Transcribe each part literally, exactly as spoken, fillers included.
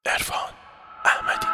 عرفان احمدی.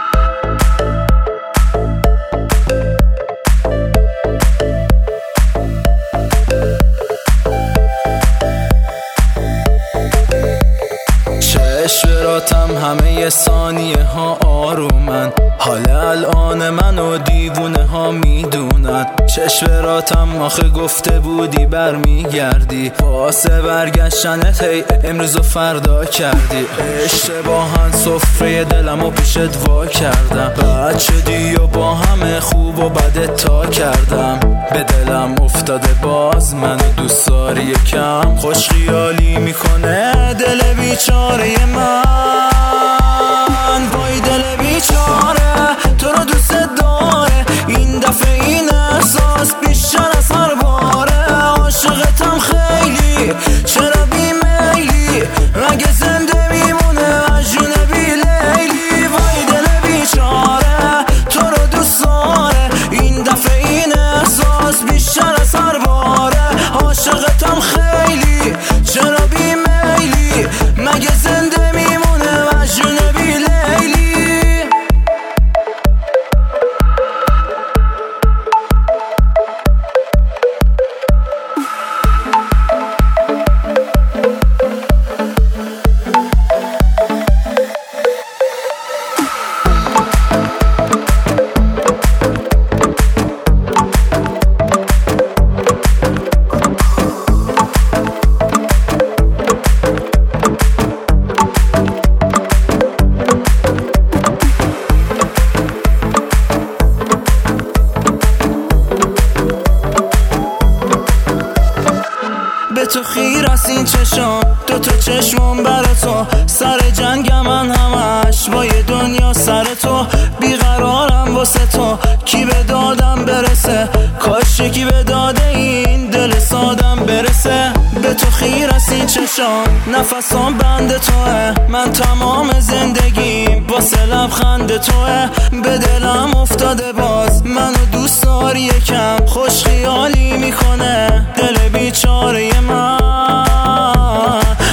چشوراتم همه ثانیه ها آرومن، حال الان منو دیوونه ها میدونن. چشوراتم آخه گفته بودی برمیگردی، واسه برگشتنت هی امروز و فردا کردی. اشتباهن سفره دلمو پیشت وا کردم، بد شدی و با همه خوب و بدت تا کردم. به دلم افتاده باز منو دوست داری یکم، خوش خیالی میکنه دل بیچاره من. وای دل بیچاره تو رو دوست داره، این دفعه این احساس بیشتر از هر باره. عاشقتم خیلی چرا بیمیلی، مگه زنده میمونه اجنبی لیلی. وای دل بیچاره تو رو دوست داره، این دفعه این احساس بیشتر از هر باره. عاشقتم خیلی چرا بیمیلی، مگه زنده میمونه اجنبی لیلی. به تو خیر است این چشم، دو تا چشمم بر تو، سر جنگم من همش با یه دنیا سر تو. بیقرارم واسه تو، کی به دادم برسه، کاش کی به داده این دل سادم برسه. به تو خیر است این چشم، نفسام بند توه، من تمام زندگیم واسه لبخند توه. به دلم افتاده باز منو دوست داری یکم، خوش خیالی میکنه دل بیچاره من.